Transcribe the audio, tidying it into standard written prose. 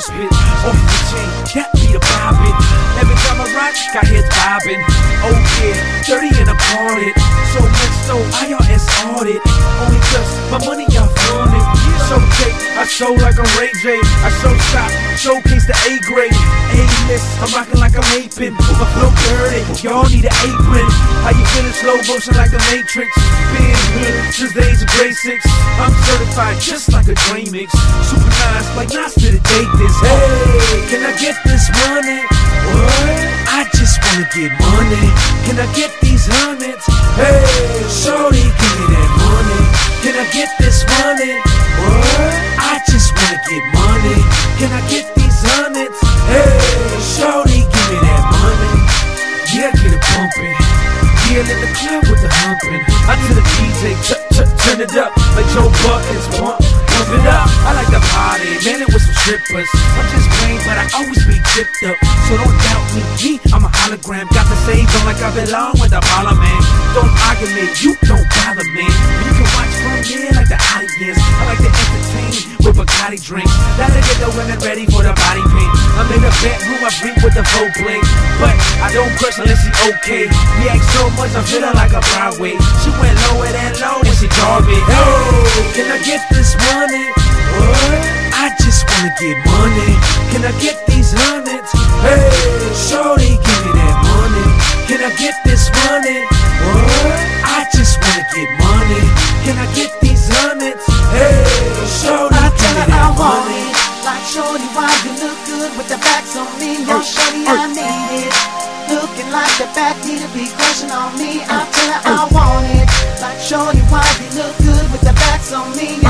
spit. Off the chain, that be the bobbin'. Every time I rock, got heads bobbing. Oh yeah, 30 and I'm parted. So much so, IRS audit. Only cause my money y'all flown it. So take, I show like I'm Ray J. I show stop, showcase the A grade. A-list, I'm rocking like I'm aping. My flow dirty, y'all need an apron. How you feeling slow motion like the Matrix? Been here since the age of grade 6. I'm certified just like a drain mix. Super nice, like Nas to the date this. Hey, can I get this money? What? I just wanna get money. Can I get these hundreds? Hey, shorty, give me that money. Can I get this money? What? I just wanna get money. Can I get these hundreds? Hey, shorty, give me that money. Yeah, get it pumping. Yeah, in the club with the humping. I tell the DJ, turn it up like Joe Buttons, pump it up. I like the party, man, it was some strippers. I'm just plain, but I always be tipped up. So don't doubt me, I'm a hologram. Got the same on like I belong with the parliament. Don't argue me, you don't bother me. You can watch from here like the audience. I like to entertain with Bacardi drinks. That'll get the women ready for the body paint. I'm in the bedroom, I freak with the vote play. But I don't crush unless she okay. We act so much, I'm feeling like a Broadway. She went lower than low when she called me. Hey, can I get this money? What? I just wanna get money. Can I get these hundreds? Hey, shorty, give me that money. Can I get this money? What? I just wanna get money. Can I get these hundreds? Hey, shorty, give me that money. Like shorty, why you look good with the backs on me? Yo, shorty, I need it. Looking like the back need to be crushing on me. I tell her I want it. Like shorty, why you look good with the backs on me?